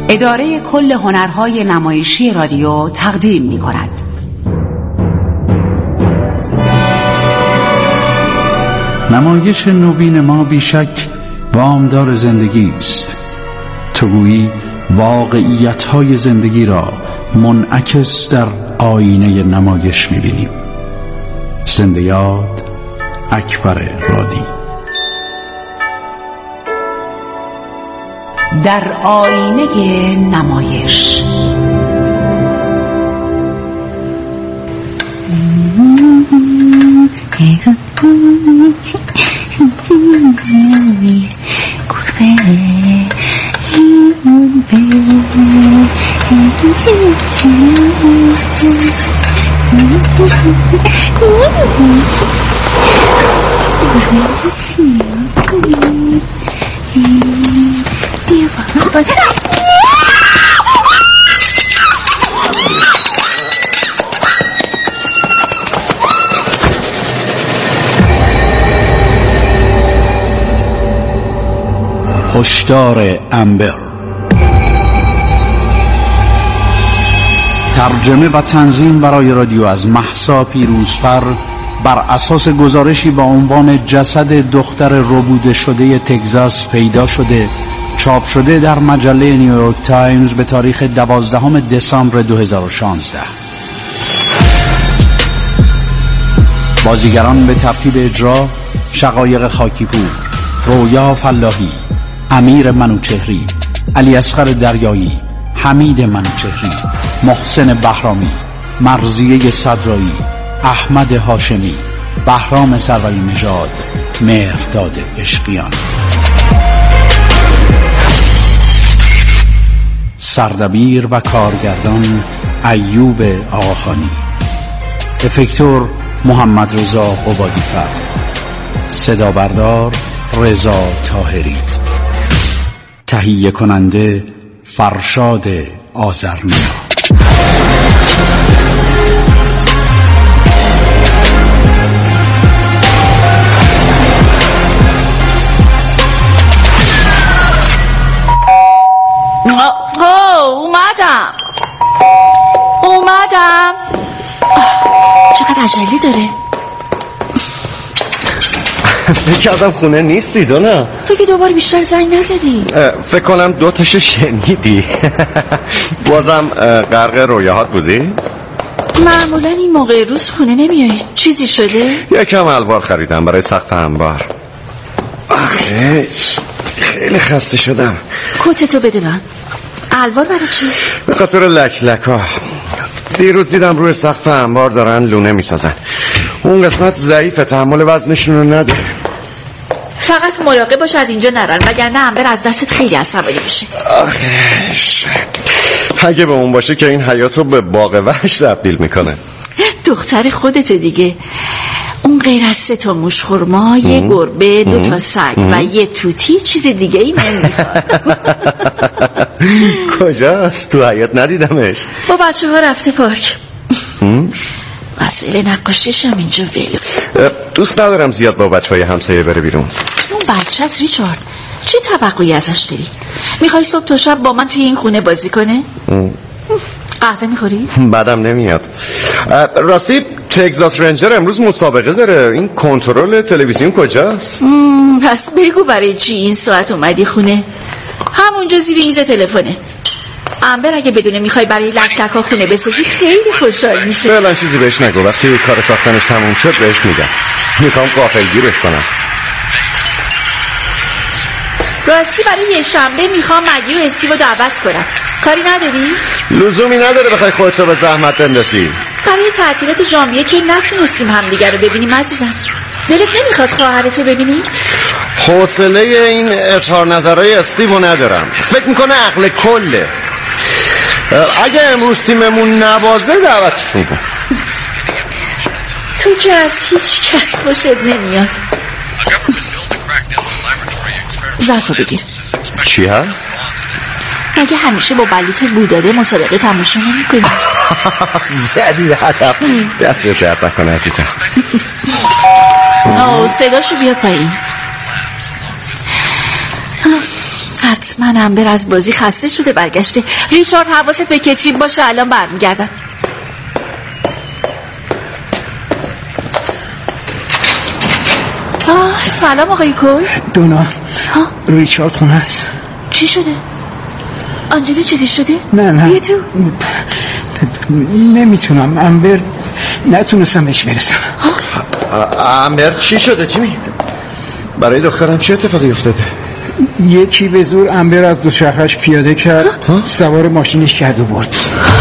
اداره کل هنرهای نمایشی رادیو تقدیم می کند. نمایش نوین ما بیشک وامدار زندگی است. تو گویی واقعیت‌های زندگی را منعکس در آینه نمایش می‌بینیم. زنده یاد اکبر رادی. در آینه نمایش. هشدار امبر. ترجمه و تنظیم برای رادیو از مهسا پیروزفر بر اساس گزارشی با عنوان جسد دختر ربوده شده تگزاس پیدا شده، چاپ شده در مجله نیویورک تایمز به تاریخ 12 دسامبر 2016. بازیگران به ترتیب اجرا: شقایق خاکیپور، رویا فلاحی، امیر منوچهری، علی اصغر دریایی، حمید منوچهری، محسن بهرامی، مرضیه صدرایی، احمد هاشمی، بهرام سروری نژاد، مهرداد عشقیان. سردبیر و کارگردان ایوب آقاخانی. افکتور محمد رضا قبادی‌فر. صدا بردار رضا طاهری. تهیه کننده فرشاد آذرنیا. اومدم. چقدر عجله داره. فکر کردم خونه نیستی دونا. تو که دوباره بیشتر زنگ نزدی. فکر کنم دو تاشو شنیدی. بازم غرق رویاهات بودی؟ معمولا این موقع روز خونه نمیای. چیزی شده؟ یکم الوار خریدم برای سقف انبار. آخه خیلی خسته شدم. کتتو بده من. الوار برای چی؟ به خاطر لک‌لک‌ها. دیروز دیدم روی سقف انبار دارن لونه میسازن. اون قسمت ضعیفه، تحمل وزنشون رو نداره. فقط مراقب باش از اینجا نرن، وگرنه امبر از دستت خیلی عصبانی میشه. آخش اگه به اون باشه که این حیاتو به باغ وحش تبدیل میکنه. دختر خودت دیگه. اون غیر از 3 تا موش خرما، یه گربه، 2 تا سگ و یه توتی چیز دیگه ای نمیخواد. کجاست؟ تو حیات ندیدمش. با بچه ها رفته پارک. مسئله نقاشیش هم اینجا ولو. دوست ندارم زیاد با بچه های همسایه بره بیرون. اون بچه‌ت ریچارد، چه توقعی ازش داری؟ میخوای صبح تا شب با من توی این خونه بازی کنه؟ قهوه میخوری؟ بعدم نمیاد. راستی تگزاس رنجر امروز مسابقه داره. این کنترل تلویزیون کجاست؟ پس بگو برای چی این ساعت اومدی خونه؟ همونجا زیر ایز تلفنه. امبر اگه بدونه میخوای برای لک‌لک‌ها خونه بسازی خیلی خوشحال میشه. فعلا چیزی بهش نگو. وقتی کار ساختنش تموم شد بهش میگم. میخوام غافلگیرش کنم. راستی برای یه شنبه میخوام مگی و استیو دعوت کنم. کاری نداری؟ لزومی نداره بخوای خودت رو به زحمت بندازی. برای تعطیلات ژانویه که نتونستیم همدیگه رو ببینیم عزیزم. دلت نمیخواد خواهرت رو ببینی؟ حوصله این اظهار نظرهای استیو ندارم. فکر میکنه عقل کله. اگه امروز تیممون نبازه دعوت میکنم. تو که از هیچ کس خوشت نمیاد. ظرفو بگیر. چی هست؟ مگه همیشه با بلیط بوداده مسابقه تماشا نمی‌کنی؟ زدی به هدف. دست رو درد نکنه عزیزم. صداشو بیا پایین. حتما امبر از بازی خسته شده برگشته. ریچارد حواست به کترین باشه، الان برمیگردم. سلام آقای کول. دونا، ریچارد خونه است. چی شده؟ آنجلی چیزی شده؟ نه بیا تو. نمیتونم، امبر نتونستم بهش برسم. امبر چی شده؟ چی می؟ برای دخترم چه اتفاقی افتاده؟ یکی به زور امبر از دوچرخه‌اش پیاده کرد، سوار ماشینش کرد و برد.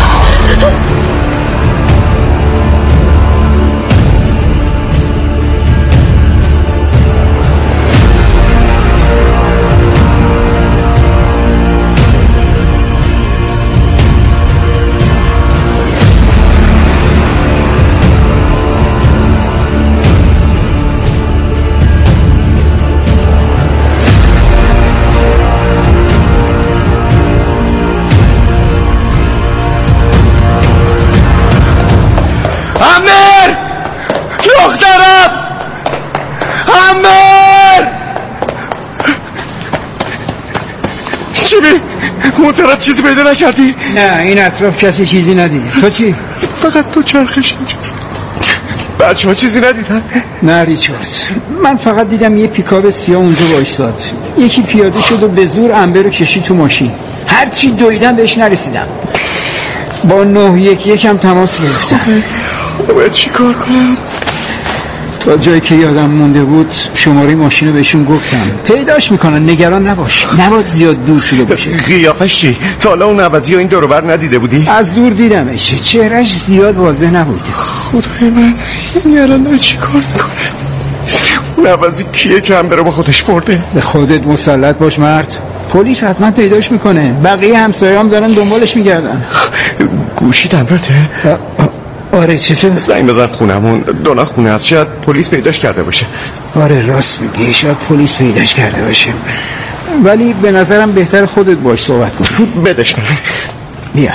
اون طرف چیزی پیدا نکردی؟ نه، این اطراف کسی چیزی ندید. تو چی؟ فقط تو چرخش اینجاست. بچه ها چیزی ندیدن؟ نه ریچارد، من فقط دیدم یه پیکاپ سیاه اونجا وایساد. یکی پیاده شد و به زور امبر رو کشید تو ماشین. هرچی دویدم بهش نرسیدم. با 911 هم تماس گرفتم. باید چی کار کنم؟ تا جایی که یادم مونده بود شماره ماشین رو بهشون گفتم. پیداش میکنن، نگران نباش. نباید زیاد دور شده باشه. قیافش چی؟ تا حالا اون عوضی ها این دور و بر ندیده بودی؟ از دور دیدمش، چهرهش زیاد واضح نبود. خدای من، این الان چی کار میکنه؟ اون عوضی کیه که هم بره با خودش برده؟ به خودت مسلط باش مرد. پلیس حتما پیداش میکنه. بقیه همسایه‌ام دارن دنبالش میگردن. گوشی تمرته؟ آره، چطور؟ زنگ بزن خونمون. دونا خونه هست، شاید پلیس پیداش کرده باشه. آره راست میگی، شاید پلیس پیداش کرده باشه، ولی به نظرم بهتر خودت باش صحبت کنی. بدش من. بیا.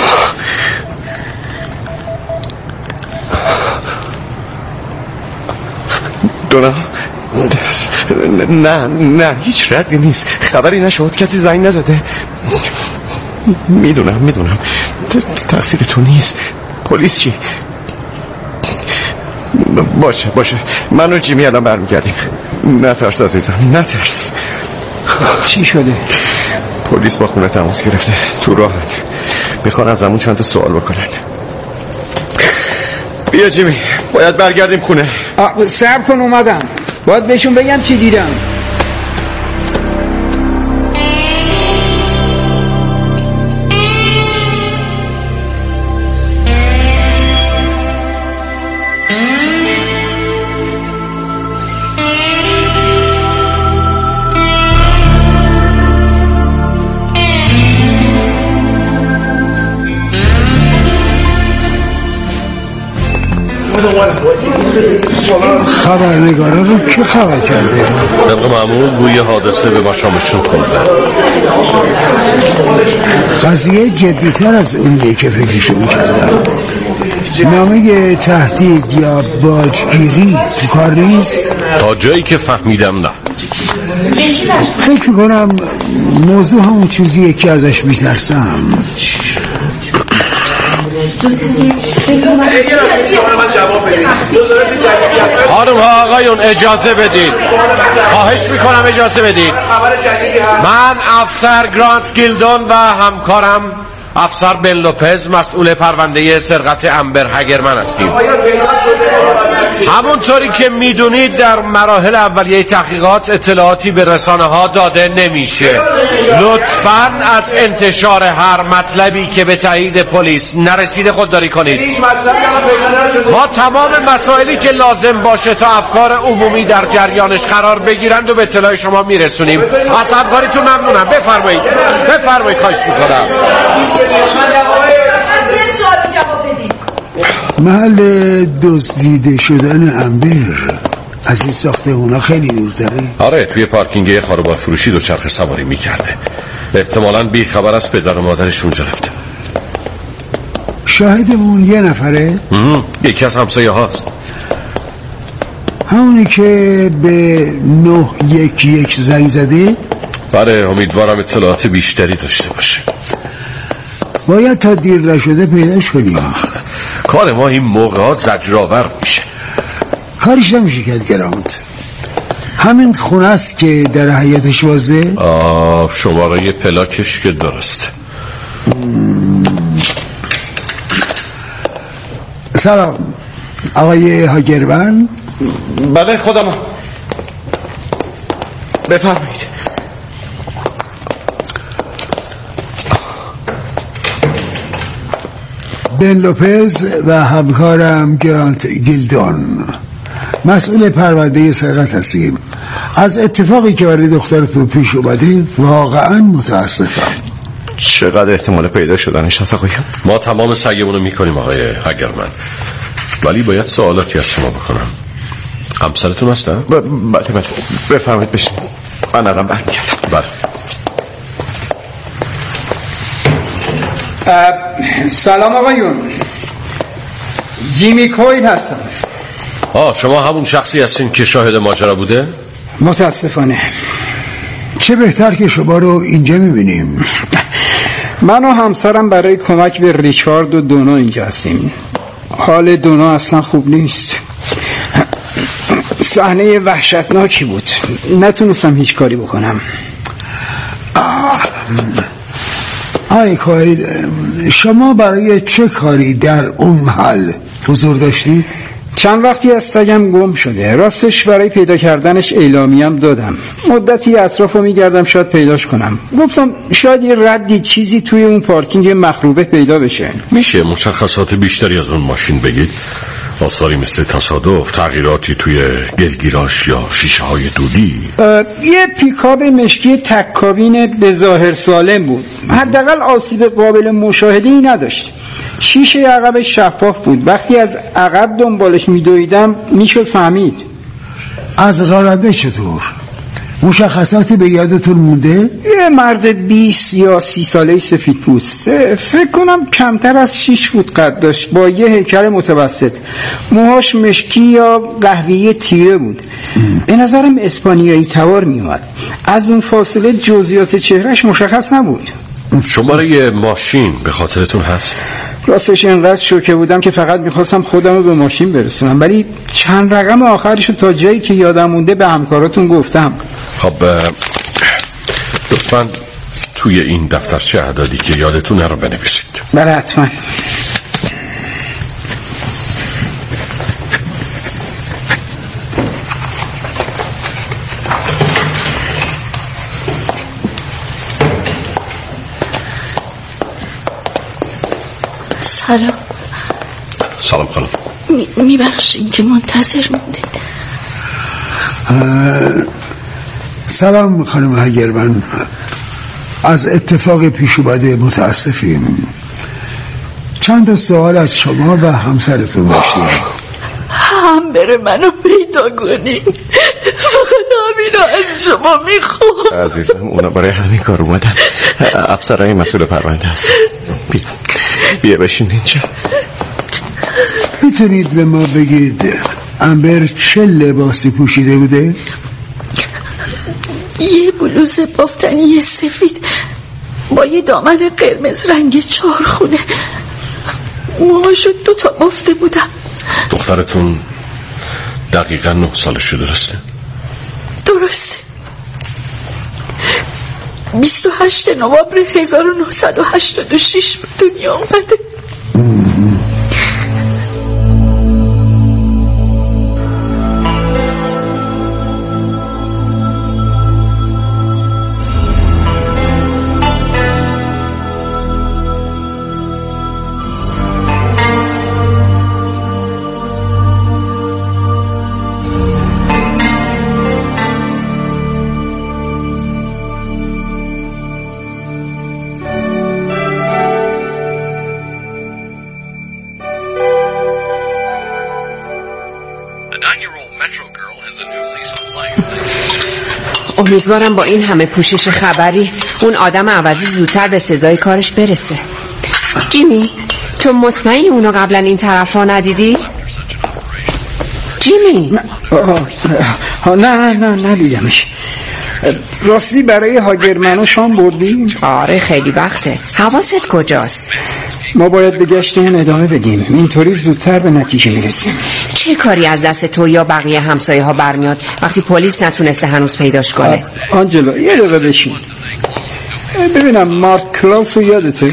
دونا، نه هیچ ردی نیست. خبری نشد؟ کسی زنگ نزده؟ میدونم تقصیر تو نیست. پلیس چی؟ باشه من و جیمی الان برمیگردیم. نترس عزیزم، نترس. چی شده؟ پلیس با خونه تماس گرفته، تو راه میخوان از همون چند تا سوال بکنن. بیا جیمی، باید برگردیم خونه. صبر کن، اومدم. باید بهشون بگم چی دیدم. خبرنگارا رو کی خبر کرده؟ طبق معمول گوی حادثه به مشامشون خوندن. قضیه جدیتر از اونیه که فکرشو میکردم. نامه تهدید یا باجگیری تو کار نیست؟ تا جایی که فهمیدم نه. فکر میکنم موضوع همون چیزیه که ازش میترسم. خانم ها آقایون اجازه بدید، خواهش میکنم اجازه بدید. من افسر گرانت گیلدون و همکارم افسر بن لوپز مسئول پرونده سرقت امبر هگرمن هستیم. همونطوری که میدونید در مراحل اولیه تحقیقات اطلاعاتی به رسانه ها داده نمیشه. لطفاً از انتشار هر مطلبی که به تایید پلیس نرسیده خودداری کنید. ما تمام مسائلی که لازم باشه تا افکار عمومی در جریانش قرار بگیرند و به اطلاع شما میرسونیم. از همکاریتون ممنونم. بفرمایید خواهش میکنم. محل دزدیده شدن امبر از این ساختمونا خیلی دورتره؟ آره، توی پارکینگ خاروبار فروشی دوچرخه سواری میکرده. احتمالاً بی خبر از پدر و مادرش اونجا رفته. شاهدمون یه نفره؟ یکی از همسایه هاست. همونی که به 911 زنگ زده؟ بله، امیدوارم اطلاعات بیشتری داشته باشه. باید تا دیر نشده پیداش کنیم. کار ما این موقعات زجرآور میشه. کارش نمیشه کرد گرامت. همین خونه است که در حیاتش وازه. شماره پلاکش که درست. سلام آقای هاگرمن. بله خودم. بفرمایید. بن لوپز و همکارم گرانت گیلدون مسئول پرونده سرقت هستیم. از اتفاقی که برای دخترتون پیش اومده واقعا متاسفم. چقدر احتمال پیدا شدنش هست آقای؟ ما تمام سعیمون رو میکنیم آقای هاگرمن، ولی باید سوالاتی از شما بکنم. همسرتون هستن؟ بله بفرمایید بشین. من الان برمیگردم. بله. سلام آقایون، جیمی کویل هستم. شما همون شخصی هستین که شاهد ماجرا بوده؟ متاسفانه. چه بهتر که شما رو اینجا میبینیم. من و همسرم برای کمک به ریچارد و دونا اینجا هستیم. حال دونا اصلا خوب نیست. صحنه وحشتناکی بود، نتونستم هیچ کاری بکنم. آقای کویل، شما برای چه کاری در اون محل حضور داشتید؟ چند وقتی از سگم گم شده. راستش برای پیدا کردنش اعلامیم دادم. مدتی اطراف رو میگردم شاید پیداش کنم. گفتم شاید یه ردی چیزی توی اون پارکینگ مخروبه پیدا بشه. میشه مشخصات بیشتری از اون ماشین بگید؟ آثاری مثل تصادف، تغییراتی توی گلگیراش یا شیشه های دودی؟ یه پیکاپ مشکی تک کابین به ظاهر سالم بود. حداقل آسیب قابل مشاهده‌ای نداشت. شیشه عقب شفاف بود. وقتی از عقب دنبالش میدویدم میشد فهمید. از راننده چطور؟ مشخصاتی به یادتون مونده؟ یه مرد 20 یا 30 ساله سفید پوسته، فکر کنم کمتر از 6 فوت قد داشت، با یه هیکل متوسط. موهاش مشکی یا قهوه‌ای تیره بود. به نظرم اسپانیایی تبار میومد. از اون فاصله جزئیات چهرهش مشخص نبود. شماره ماشین به خاطرتون هست؟ راستش اینقدر شوکه بودم که فقط میخواستم خودم رو به ماشین برسونم، ولی چند رقم آخرشو تا جایی که یادم مونده به همکاراتون گفتم. خب لطفاً توی این دفترچه اعدادی که یادتونه رو بنویسید. بله حتما. سلام خانم. میبخشین که منتظر مونده. سلام خانم هاگرمن. از اتفاق پیش اومده متاسفیم. چند سوال از شما و همسرتون داشتیم. هم بره منو پیدا کنین، فقط همینا از شما میخوام. عزیزم اونا برای همین کار اومدن. افسرهای مسئول پرونده هستن. بیا بشین اینجا. میتونید به ما بگید امبر چه لباسی پوشیده بوده؟ یه بلوز بافتنی سفید با یه دامن قرمز رنگ چارخونه، موهاشو 2 تا بافته بودم. دخترتون دقیقا 9 سالشه درسته؟ درسته. 28 نوامبر 1986 به دنیا اومده. امیدوارم با این همه پوشش خبری اون آدم عوضی زودتر به سزای کارش برسه. جیمی، تو مطمئنی اونو قبلا این طرف را ندیدی؟ جیمی؟ نه ندیدمش. راستی برای هاگرمنو شام بردی؟ آره خیلی وقته. حواست کجاست؟ ما باید به گشتمون ادامه بدیم، اینطوری زودتر به نتیجه میرسیم. چه کاری از دست تو یا بقیه همسایه ها برمیاد وقتی پلیس نتونسته هنوز پیداش کنه؟ آنجلا یه دقیقه بشین ببینم. مارک کلاوس رو یادته؟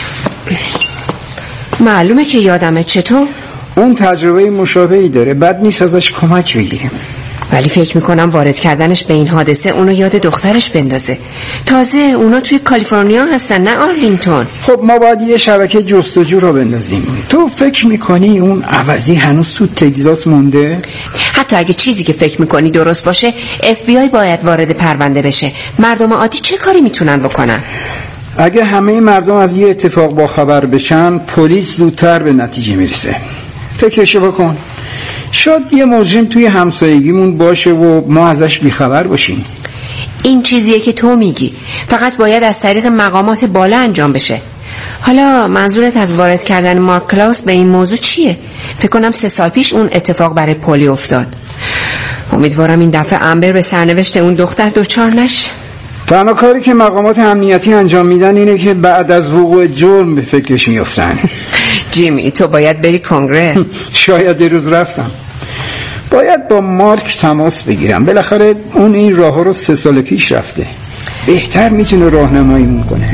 معلومه که یادمه. چطور؟ اون تجربه مشابهی داره، بد نیست ازش کمک بگیریم. ولی فکر میکنم وارد کردنش به این حادثه اونو یاد دخترش بندازه. تازه اونا توی کالیفرنیا هستن نه آرلینگتون. خب ما باید یه شبکه جستجو رو بندازیم. تو فکر میکنی اون عوضی هنوز تو تگزاس مونده؟ حتی اگه چیزی که فکر میکنی درست باشه FBI باید وارد پرونده بشه. مردم عادی چه کاری میتونن بکنن؟ اگه همه مردم از یه اتفاق باخبر بشن پلیس زودتر به نتیجه میرسه. فکرشو بکن، شاید یه مجرم توی همسایگیمون باشه و ما ازش بیخبر باشیم. این چیزیه که تو میگی، فقط باید از طریق مقامات بالا انجام بشه. حالا منظورت از وارد کردن مارک کلاوس به این موضوع چیه؟ فکر کنم 3 سال پیش اون اتفاق برای پلی افتاد. امیدوارم این دفعه امبر به سرنوشت اون دختر دچار نشه. تنها کاری که مقامات امنیتی انجام میدن اینه که بعد از وقوع جرم به فکرش میافتن. جیمی تو باید بری کنگره. شاید یه روز رفتم. باید با مارک تماس بگیرم، بالاخره اون این راه رو 3 سال پیش رفته، بهتر میتونه راهنماییمون کنه.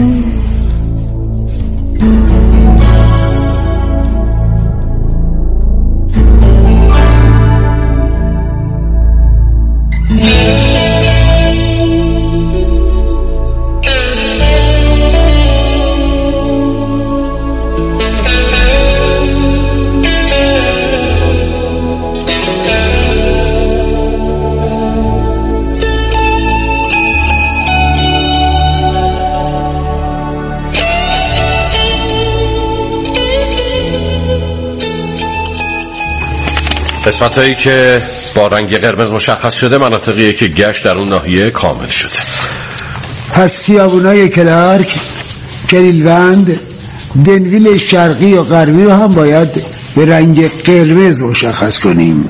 قسمت‌هایی که با رنگ قرمز مشخص شده مناطقیه که گشت در اون ناحیه کامل شده. پس خیابونای کلارک، کلیولند، دنویل شرقی و غربی رو هم باید به رنگ قرمز مشخص کنیم.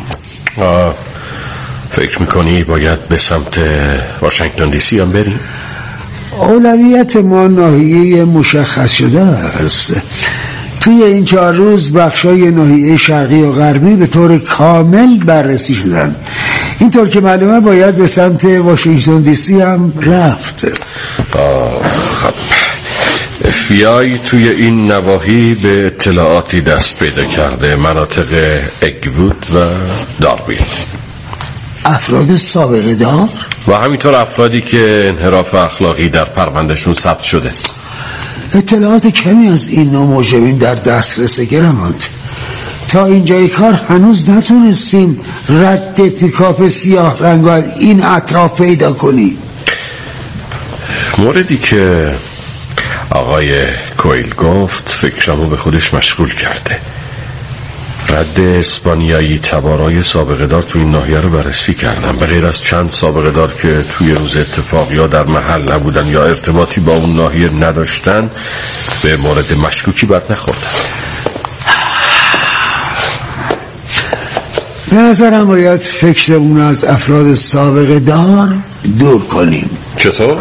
فکر میکنی باید به سمت واشنگتن دی سی هم بریم؟ اولویت ما ناحیه مشخص شده است. توی این 4 روز بخشای ناحیه شرقی و غربی به طور کامل بررسی شدن. اینطور که معلومه باید به سمت واشنگتن دی سی هم رفت. خب FBI توی این نواحی به اطلاعاتی دست پیدا کرده. مناطق اگوود و داروین. افراد سابقه دار؟ و همینطور افرادی که انحراف اخلاقی در پروندهشون ثبت شده. اطلاعات کمی از این نوع مجرمین در دسترس گرماند. تا اینجای کار هنوز نتونستیم رد پیکاپ سیاه رنگ از این اطراف پیدا کنیم. موردی که آقای کویل گفت فکرمو به خودش مشغول کرده. رد اسپانیایی تبارای سابقه دار توی این ناحیه رو بررسی کردم. به غیر از چند سابقه دار که توی روز اتفاق یا در محل نبودن یا ارتباطی با اون ناحیه نداشتن به مورد مشکوکی بر نخوردن. به نظرم باید فکرمون از افراد سابقه دار دور کنیم. چطور؟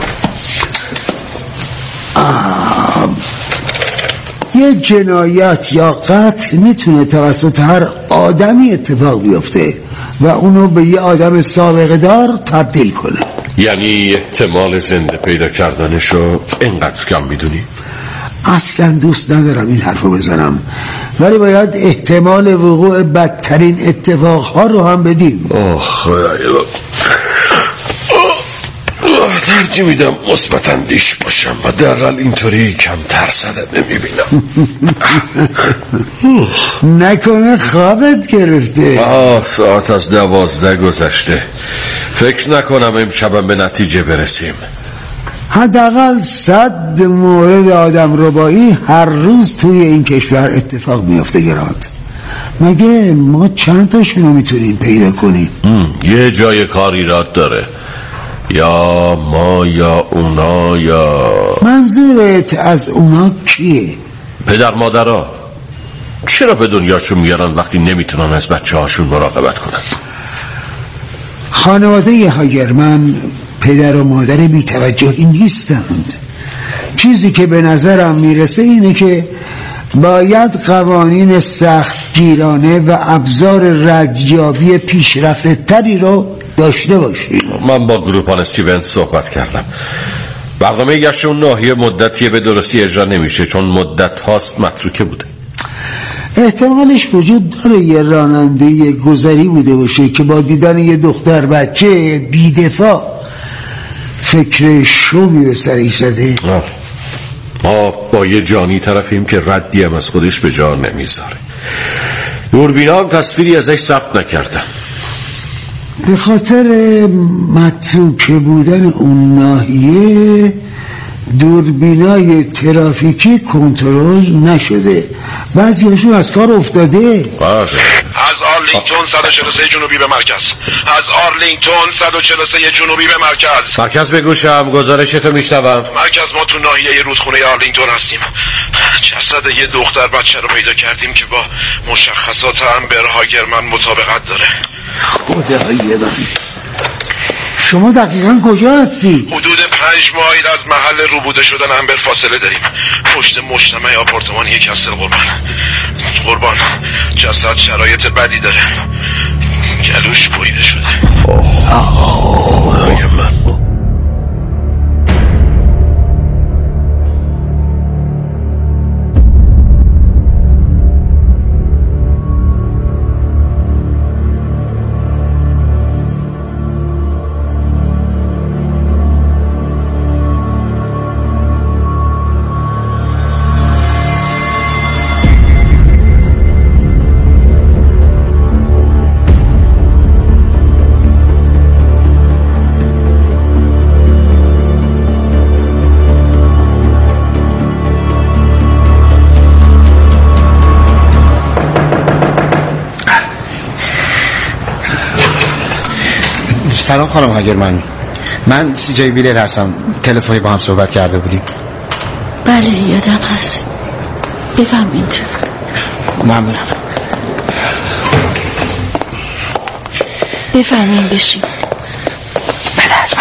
یه جنایت یا قتل میتونه توسط هر آدمی اتفاق بیفته و اونو به یه آدم سابقه دار تبدیل کنه. یعنی احتمال زنده پیدا کردنشو اینقدر کم میدونی؟ اصلا دوست ندارم این حرفو بزنم، ولی باید احتمال وقوع بدترین اتفاقها رو هم بدیم. ترجیح میدم مثبت اندیش باشم و درحال اینطوری کم ترصدت نمیبینم. نکنه خوابت گرفته؟ ساعت از 12 گذشته. فکر نکنم امشبم به نتیجه برسیم. حداقل 100 مورد آدم ربایی هر روز توی این کشور اتفاق میفته گراد. مگه ما چند تاشونو میتونیم پیدا کنیم؟ یه جای کار ایراد داره، یا ما یا اونا. یا منظورت از اونا کیه؟ پدر مادرها. چرا به دنیاشون میارن وقتی نمیتونن از بچه هاشون مراقبت کنن؟ خانواده هاگرمن پدر و مادر بی‌توجهی نیستند. چیزی که به نظرم میرسه اینه که باید قوانین سختگیرانه و ابزار ردیابی پیشرفته تری رو داشته باشیم. من با گروپان استیونز صحبت کردم. برنامه گشت اون ناحیه مدتیه به درستی اجرا نمیشه چون مدت هاست متروکه بوده. احتمالش وجود داره یه راننده گذری بوده باشه که با دیدن یه دختر بچه بی‌دفاع فکر شومی به سرش زده. ما با یه جانی طرفیم که ردی هم از خودش به جا نمیذاره. دوربینا هم تصویری ازش ثبت نکردم. به خاطر متروکه بودن اون ناحیه دوربینای ترافیکی کنترل نشده، بعضیاشون از کار افتاده. از آرلینگتون 143 جنوبی به مرکز. از آرلینگتون 143 جنوبی به مرکز به گوشم. گزارشتو میشنوم. مرکز، ما تو ناحیه رودخونه آرلینگتون هستیم. جسد یه دختر بچه رو پیدا کردیم که با مشخصات امبر هاگرمن مطابقت داره. خدای من، شما دقیقا کجا هستی؟ حدود 5 مایل از محل روبوده شدن امبر فاصله داریم. پشت مجتمع آپارتمان یک کسل قربان جسد شرایط بدی داره، گلوش بریده شده. خدای من. سلام خانم هاگرمن، من سی جی ویلر هستم. تلفنی با هم صحبت کرده بودیم. بله یادم هست. بفرمایید. ممنونم. بفرمایید بشین. بله حتما.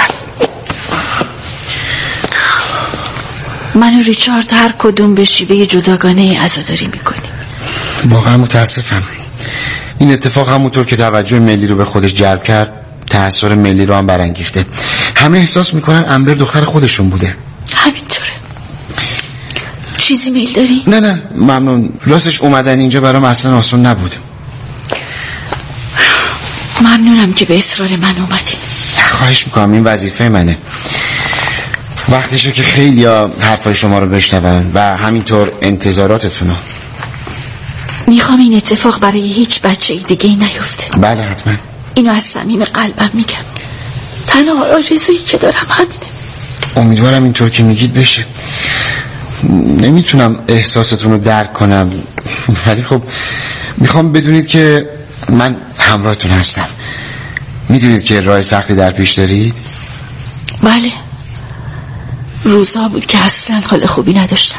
من و ریچارد هر کدوم به شیوه جداگانه عزاداری میکنیم. واقعا متاسفم. این اتفاق همونطور که توجه ملی رو به خودش جلب کرد تأثیر ملی رو هم برانگیخته. همه احساس میکنن امبر دختر خودشون بوده. همینطوره. چیزی میل داری؟ نه ممنون. راستش اومدن اینجا برام اصلا آسون نبود. ممنونم که به اصرار من اومدین. خواهش میکنم، این وظیفه منه. وقتشه که خیلی حرفای شما رو بشنون و همینطور انتظاراتتونو. میخوام این اتفاق برای هیچ بچه دیگه نیفته. بله حتما. اینو از صمیم قلبم میگم. تنها آرزویی که دارم همینه. امیدوارم اینطور که میگید بشه. نمیتونم احساستون رو درک کنم، ولی خب میخوام بدونید که من همراهتون هستم. میدونید که راه سختی در پیش دارید؟ بله. روزا بود که اصلا حال خوبی نداشتم.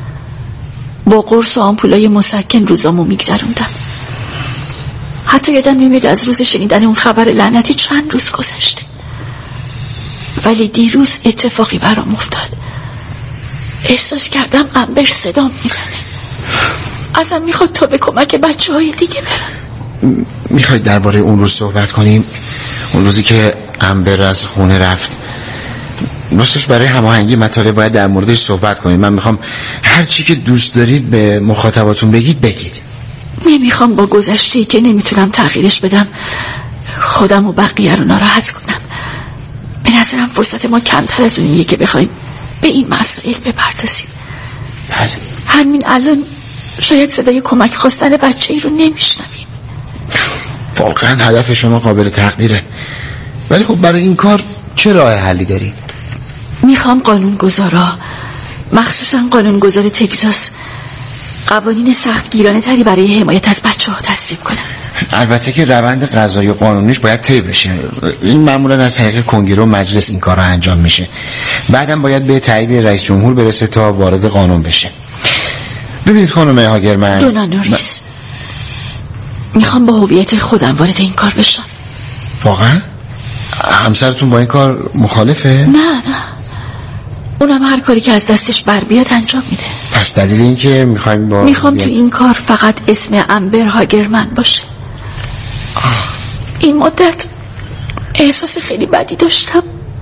با قرص و آمپولای مسکن روزامو میگذروندم. حتی یادم نمیاد از روز شنیدن اون خبر لعنتی چند روز گذشته. ولی دیروز اتفاقی برام افتاد. احساس کردم امبر صدام میزنه. ازم میخواد تا به کمک بچه‌های دیگه برم. میخواید درباره اون روز صحبت کنیم؟ اون روزی که امبر از خونه رفت. راستش برای هماهنگی مطالب باید در موردش صحبت کنیم. من میخوام هر چی که دوست دارید به مخاطباتون بگید. نمیخوام با گذشته‌ای که نمیتونم تغییرش بدم خودم و بقیه رو ناراحت کنم. به نظرم فرصت ما کمتر از اونیه که بخوایم به این مسائل بپردازیم. بله. همین الان شاید صدای کمک خواستن بچه‌ای رو نمیشنویم. واقعا هدف شما قابل تقدیره، ولی خب برای این کار چه راه حلی داری؟ میخوام قانونگذارا، مخصوصا قانونگذار تگزاس، قوانین سختگیرانه تری برای حمایت از بچه‌ها تصویب کنن. البته که روند قضایی و قانونیش باید طی بشه. این معمولا از طریق کنگره و مجلس این کارا انجام میشه. بعدم باید به تایید رئیس جمهور برسه تا وارد قانون بشه. ببینید خانم هاگرمن، دونا نوریس، میخوام با هویت خودم وارد این کار بشم. واقعا؟ همسرتون با این کار مخالفه؟ نه اونم هر کاری که از دستش بر بیاد انجام میده. پس دلیل این که میخوام تو این کار فقط اسم امبر هاگرمن باشه. این مدت احساس خیلی بدی داشتم،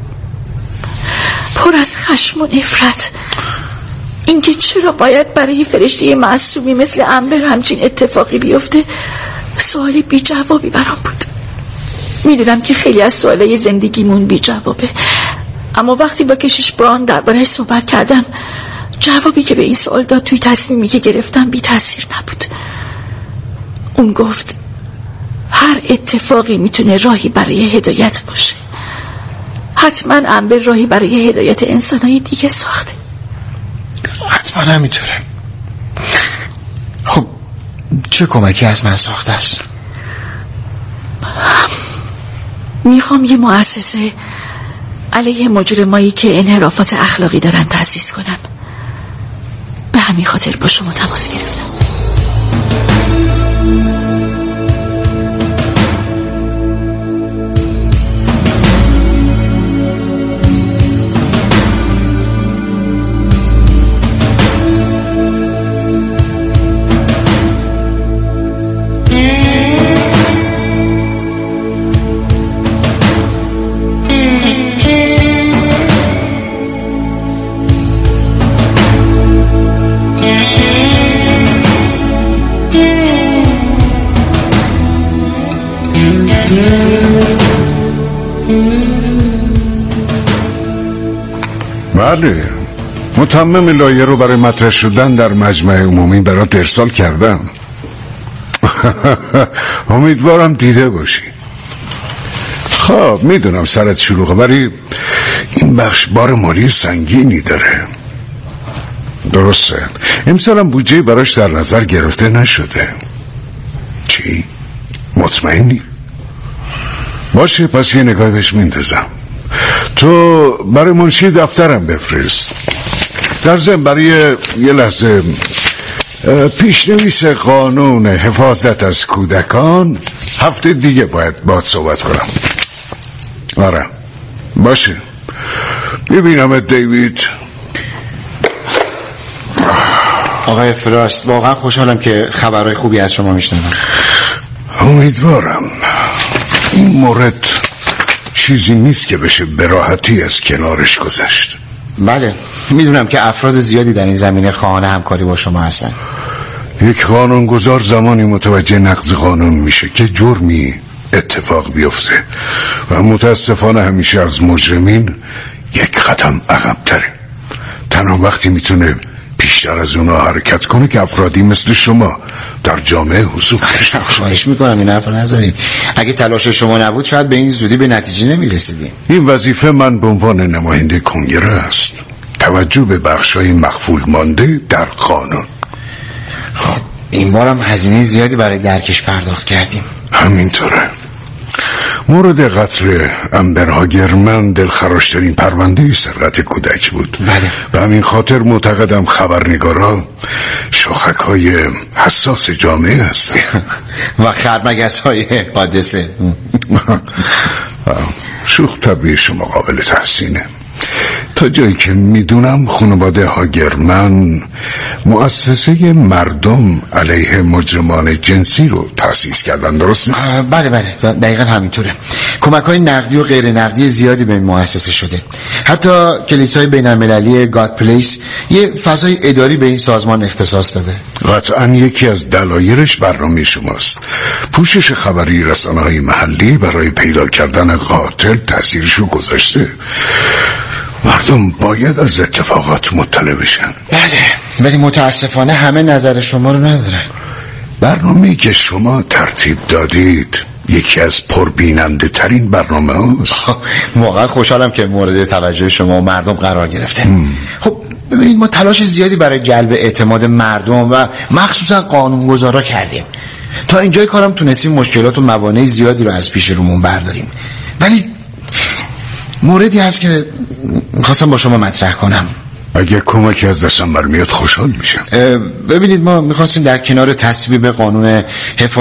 پر از خشم و نفرت. اینکه چرا باید برای فرشته معصومی مثل امبر همچین اتفاقی بیفته سوال بی جوابی برام بود. میدونم که خیلی از سوالای زندگیمون بی جوابه، اما وقتی با کشیش بران درباره‌اش صحبت کردم جوابی که به این سوال داد توی تصمیمی که گرفتم بی تاثیر نبود. اون گفت هر اتفاقی میتونه راهی برای هدایت باشه. حتما امبر راهی برای هدایت انسانهای دیگه ساخته. حتما همینطوره. خب چه کمکی از من ساخته است؟ میخوام یه مؤسسه علیه مجرمایی که انحرافات اخلاقی دارن تأسیس کنم. به همین خاطر با شما تماس گرفتم. بله، متمم لایحه رو برای مطرح شدن در مجمع عمومی برات ارسال کردم. امیدوارم دیده باشی. خب میدونم سرت شلوغه، ولی این بخش بار مالی سنگینی داره. درسته امسالم بودجه براش در نظر گرفته نشده. چی؟ مطمئنی؟ باشه پس یه نگاه بهش میندازم. تو برای منشی دفترم بفرست. در ضمن برای یه لحظه پیشنویس قانون حفاظت از کودکان هفته دیگه باید باهات صحبت کنم. آره باشه، ببینمت دیوید. آقای فراست واقعا خوشحالم که خبرهای خوبی از شما میشنوم. امیدوارم. این مورد چیزی نیست که بشه به راحتی از کنارش گذشت. بله میدونم که افراد زیادی در این زمینه خواهان همکاری با شما هستن. یک قانونگذار زمانی متوجه نقض قانون میشه که جرمی اتفاق بیفته و متاسفانه همیشه از مجرمین یک قدم عقب‌تره. تنها وقتی میتونه بیشتر از اونا حرکت کنه که افرادی مثل شما در جامعه حضور داشته. خواهش میکنم این حرف رو نزنید. اگه تلاش شما نبود شاید به این زودی به نتیجه نمیرسیدیم. این وظیفه من به عنوان نماینده کنگره است. توجه به بخشای مخفول مانده در قانون. خب این بارم هزینه زیادی برای درکش پرداخت کردیم. همینطوره. مورد قتل امبر هاگرمن دلخراشترین پرونده سرقت کودک بود. بله. به همین خاطر معتقدم خبرنگارا شاخک‌های حساس جامعه هستن و خرمگس‌های حادثه. شوخ طبعی شما قابل تحسینه. تا جایی که میدونم خانواده هاگرمن مؤسسه مردم علیه مجرمان جنسی رو تأسیس کردن، درسته؟ بله دقیقا همینطوره. کمک‌های نقدی و غیر نقدی زیادی به این مؤسسه شده. حتی کلیسای بین‌المللی گاد پلیس یه فضای اداری به این سازمان اختصاص داده. قطعا یکی از دلایلش برنامه شماست. پوشش خبری رسانه‌های محلی برای پیدا کردن قاتل تأثیرشو گذاشته. مردم باید از اتفاقات مطلع بشن. بله ولی متاسفانه همه نظر شما رو ندارن. برنامه‌ای که شما ترتیب دادید یکی از پربیننده ترین برنامه هست. واقعا خوشحالم که مورد توجه شما و مردم قرار گرفته. خب ببینید ما تلاش زیادی برای جلب اعتماد مردم و مخصوصا قانونگذارا کردیم. تا اینجای کارم تونستیم مشکلات و موانع زیادی رو از پیش رومون برداریم، ولی موردی هست که خواستم با شما مطرح کنم. اگه کمکی از دستم برمیاد خوشحال میشم. ببینید ما میخواستیم در کنار تصویب قانون حفاظت